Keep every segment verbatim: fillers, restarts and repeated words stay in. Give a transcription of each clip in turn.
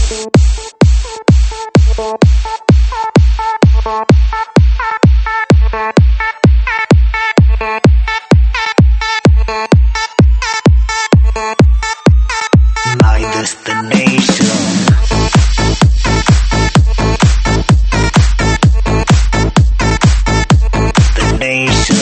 My destination. The nation.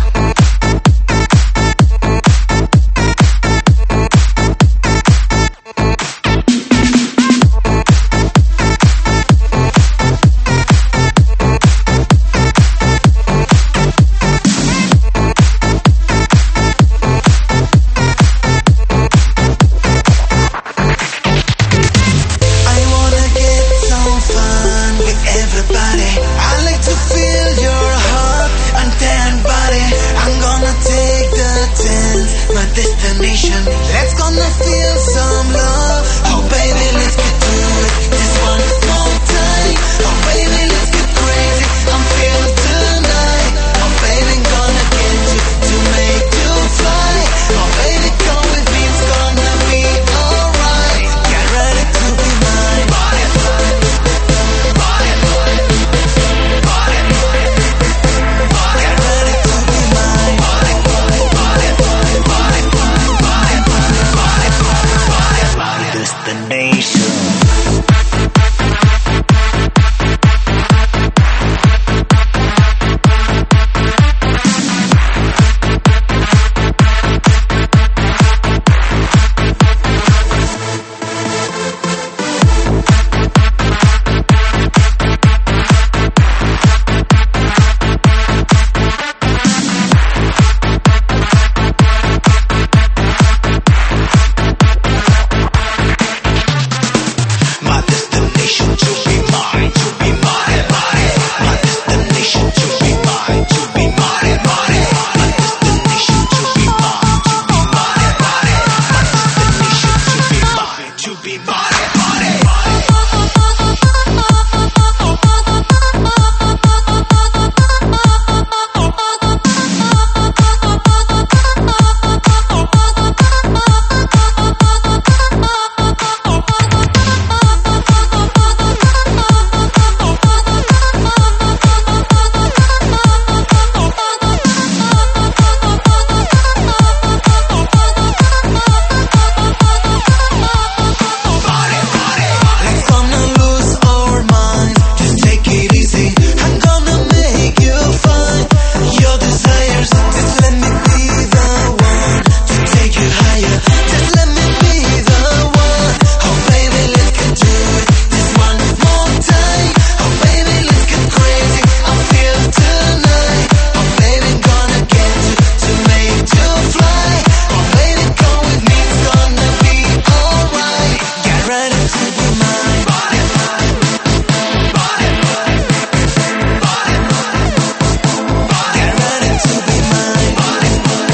Destination. Let's gonna feel some love. Oh baby, let's get to it. This one more time. Oh baby, let's get crazy. I'm feeling tonight. Oh baby, gonna get you to make you fly. Oh baby, come with me, it's gonna be alright. Get ready to be mine. Body, body, body, body, body. Get ready to be mine. Body, body, body, body. Destination.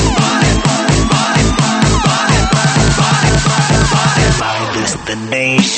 Destination.